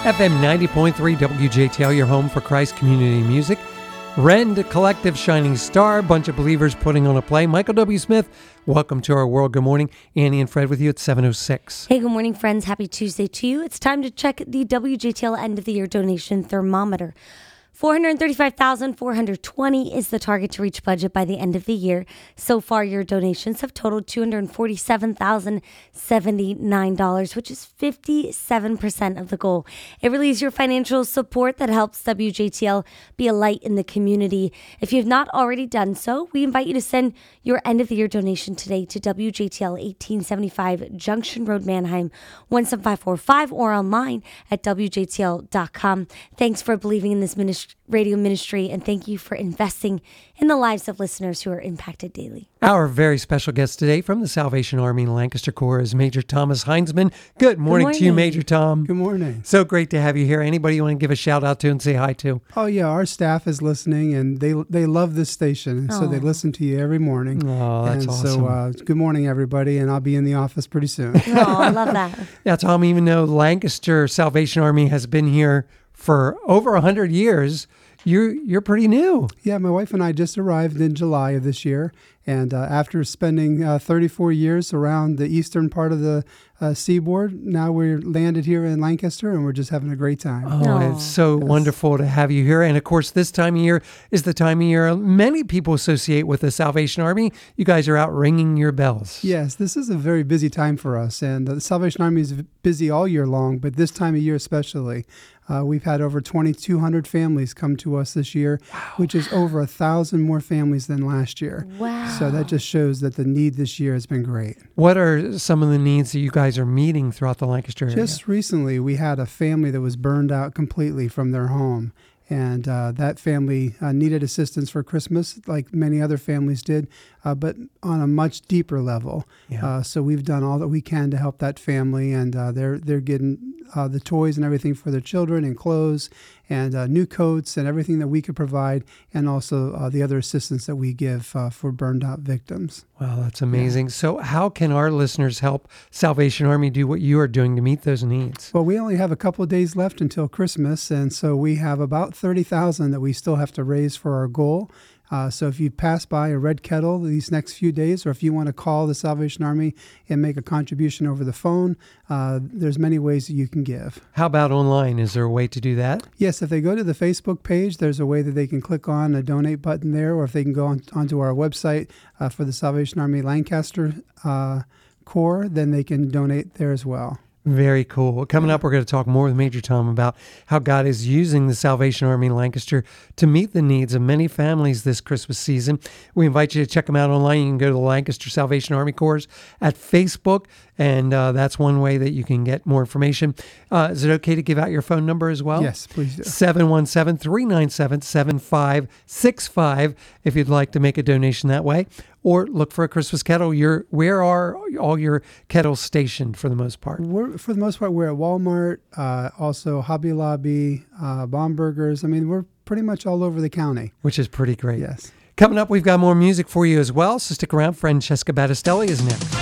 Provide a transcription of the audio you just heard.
FM 90.3 WJTL, your home for Christ community music. Rend Collective, Shining Star, bunch of believers putting on a play. Michael W. Smith, welcome to our world. Good morning. Annie and Fred with you at 7:06. Hey, good morning, friends. Happy Tuesday to you. It's time to check the WJTL end of the year donation thermometer. $435,420 is the target to reach budget by the end of the year. So far, your donations have totaled $247,079, which is 57% of the goal. It really is your financial support that helps WJTL be a light in the community. If you have not already done so, we invite you to send your end of the year donation today to WJTL 1875 Junction Road, Manheim 17545, or online at WJTL.com. Thanks for believing in this radio ministry, and thank you for investing in the lives of listeners who are impacted daily. Our very special guest today from the Salvation Army Lancaster Corps is Major Thomas Heinzman. Good morning to you, Major Tom. Good morning. So great to have you here. Anybody you want to give a shout out to and say hi to? Oh, yeah. Our staff is listening, and they love this station, and so they listen to you every morning. Oh, that's awesome. So good morning, everybody, and I'll be in the office pretty soon. Oh, I love that. Yeah, Tom, even though Lancaster Salvation Army has been here for over 100 years, you're pretty new. Yeah, my wife and I just arrived in July of this year, and after spending 34 years around the eastern part of the seaboard, now we're landed here in Lancaster, and we're just having a great time. Oh, it's so wonderful to have you here. And of course, this time of year is the time of year many people associate with the Salvation Army. You guys are out ringing your bells. Yes, this is a very busy time for us, and the Salvation Army is busy all year long, but this time of year especially. We've had over 2,200 families come to us this year, which is over 1,000 more families than last year. Wow. So that just shows that the need this year has been great. What are some of the needs that you guys are meeting throughout the Lancaster area? Just recently, we had a family that was burned out completely from their home. And that family needed assistance for Christmas, like many other families did, but on a much deeper level. Yeah. So we've done all that we can to help that family, and they're getting the toys and everything for their children, and clothes, and new coats, and everything that we could provide, and also the other assistance that we give for burned out victims. Wow, that's amazing. Yeah. So how can our listeners help Salvation Army do what you are doing to meet those needs? Well, we only have a couple of days left until Christmas, and so we have about $30,000 that we still have to raise for our goal. So if you pass by a Red Kettle these next few days, or if you want to call the Salvation Army and make a contribution over the phone, there's many ways that you can give. How about online? Is there a way to do that? Yes, if they go to the Facebook page, there's a way that they can click on a donate button there, or if they can go onto our website for the Salvation Army Lancaster Corps, then they can donate there as well. Very cool. Coming up, we're going to talk more with Major Tom about how God is using the Salvation Army Lancaster to meet the needs of many families this Christmas season. We invite you to check them out online. You can go to the Lancaster Salvation Army Corps at Facebook, and that's one way that you can get more information. Is it okay to give out your phone number as well? Yes, please do. 717-397-7565 if you'd like to make a donation that way. Or look for a Christmas kettle. Where are all your kettles stationed for the most part? For the most part, we're at Walmart, also Hobby Lobby, Baumburgers. I mean, we're pretty much all over the county. Which is pretty great. Yes. Coming up, we've got more music for you as well, so stick around. Francesca Battistelli is next.